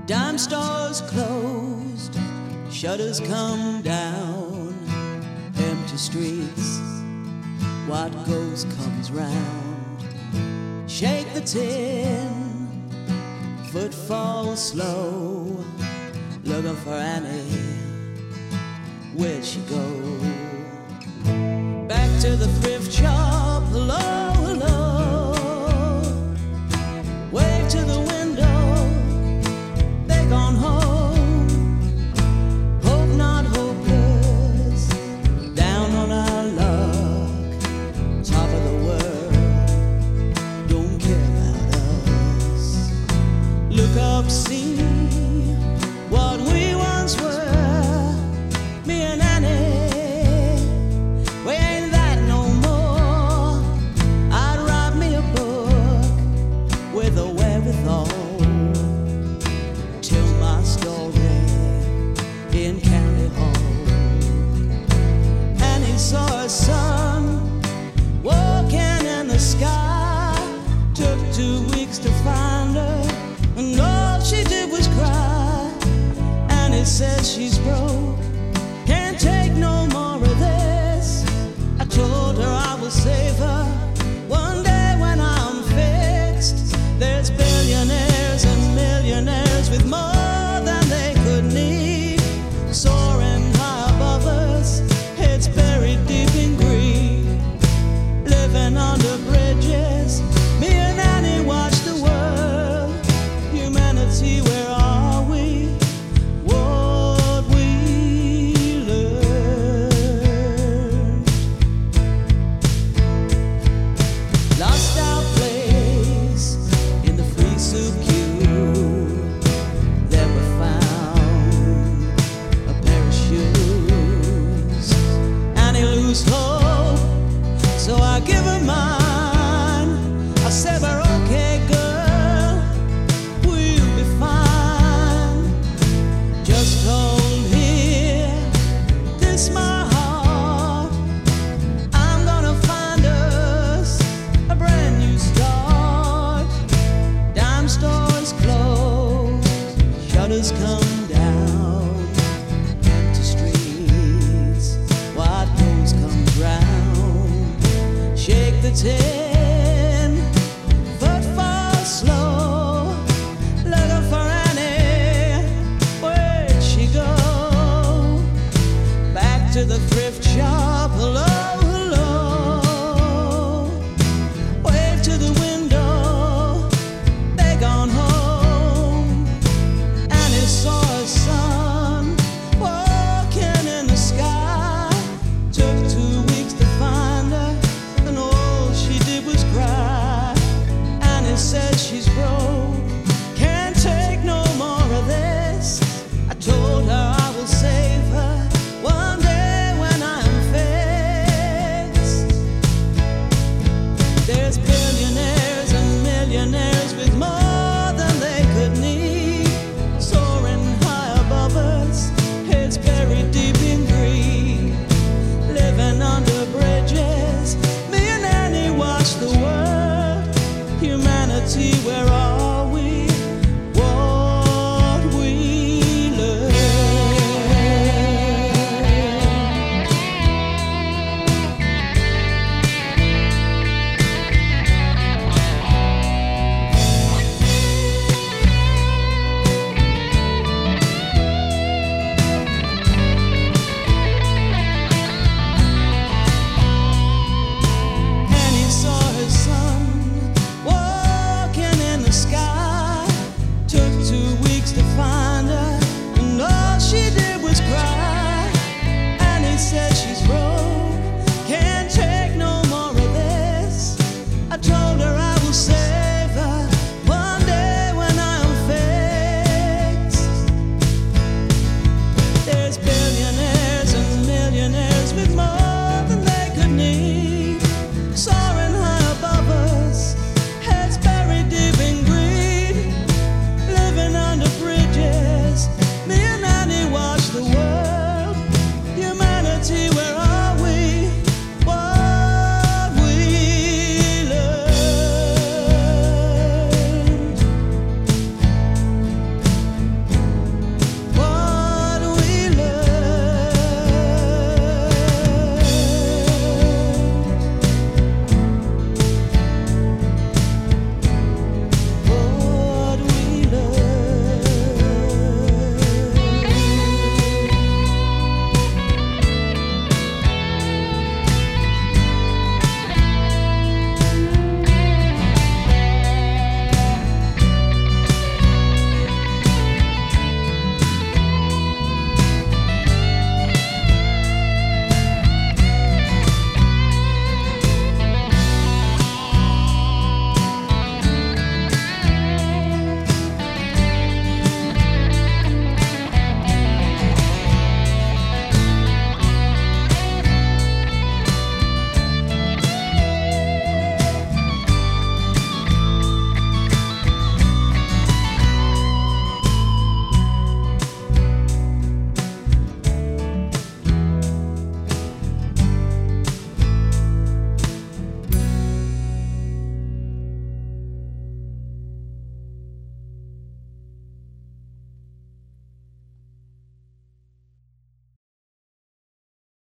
Dime stores closed, shutters come down, empty streets, what goes comes round. Shake the tin, footfall slow, looking for Annie, where'd she go? Back to the thrift shop, hello, hello. Wave to the window, they're gone home. Hope not hopeless, down on our luck, top of the world, don't care about us. Look up, see what we once were, me and Annie, we ain't that no more. I'd write me a book with a wherewithal, tell my story in County Hall. Annie saw her son walking in the sky, took 2 weeks to find her, and all she did was cry. Annie says she's broke, can't take no more of this. I told her I will save her one day when I'm fixed. There's billionaires and millionaires with more than they could need, soaring high above us, heads buried deep in greed, living under bridges. Me and Annie watch the world. Humanity, where are we? What we learned. Lost our place in the free soup queue. There we found a pair of shoes. Annie lose hope, so I give her mine. I said, we're okay, girl, we'll be fine. Just hold here, this my heart. I'm gonna find us a brand new start. Dime stores closed, shutters come down, empty streets, what goes comes round. Shake the tin, footfall slow, looking for Annie, where'd she go? Back to the thrift shop, hello, hello. Wave to the window, they gone home. Annie saw her son walking in the sky, took 2 weeks to find her, and all she did was cry. Annie said she's broke, can't take no more of this. I told her I will save her one day when I'm fixed. There's billionaires and millionaires with more than they could need, soaring high above us, heads buried deep in greed, living under bridges. Me and Annie watch the world. Humanity, where